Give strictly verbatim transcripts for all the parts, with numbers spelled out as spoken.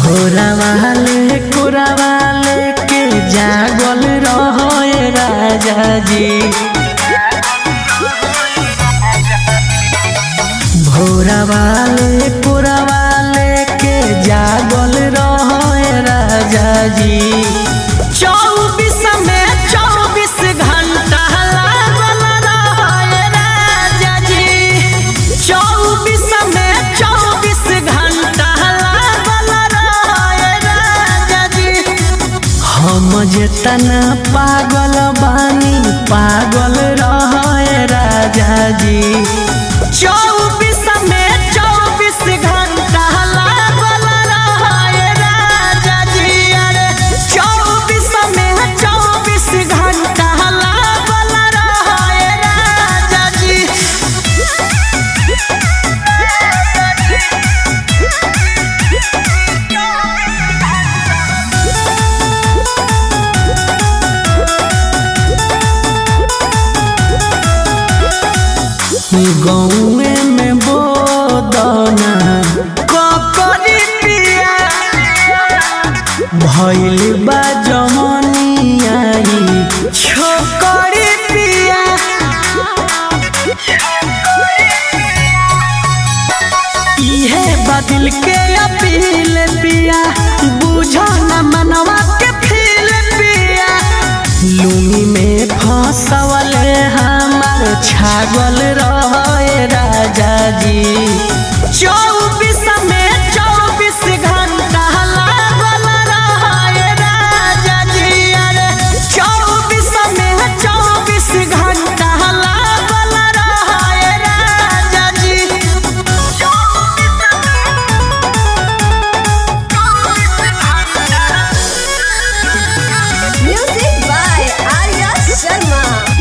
भोरा वाले कोरा वाले के जागल रहे राजा जी। भोरा वाले कोरा वाले के जागल रहे राजा जी। चौबीस में चौबीस घंटा लागल रहे राजा जी। चौबीस में चौबीस घंटा लागल रहे राजा जी। हम जेतना पागल बानी पागल रहे राजा जी। चौबीस में चौबीस घंटा लागल रहे राजा जी। अरे चौबीस में चौबीस घंटा लागल रहे राजा जी। गौए में बोदना ककरी पिया भइल बा जमनिया छोकरी पिया। इहे बदल के अपील पिया बुझो न मनवा के फील पिया। लूमी में फंसवल हमार छागल रहे राजा जी। चौबीस में चौबीस घंटा लागल रहे राजा जी। अरे चौबीस में चौबीस घंटा लागल रहे राजा जी। Music by Arya Sharma.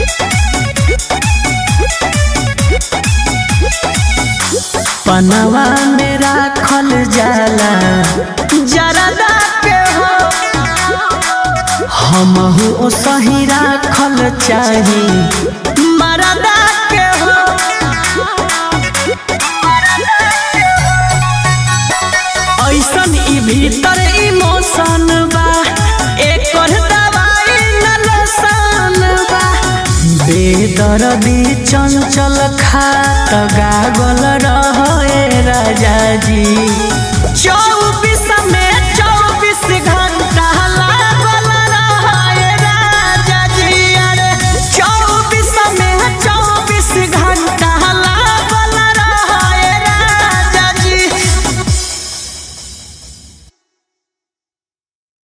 पनवा में राखल जाला जरदा के हो। हमहू ओ सही राखल चाही मरदा के हो। ऐसन ई भीतर इमोशन बा एकर दवाई न लोसन बा। बेदर्दी चंचल खात गागल रहे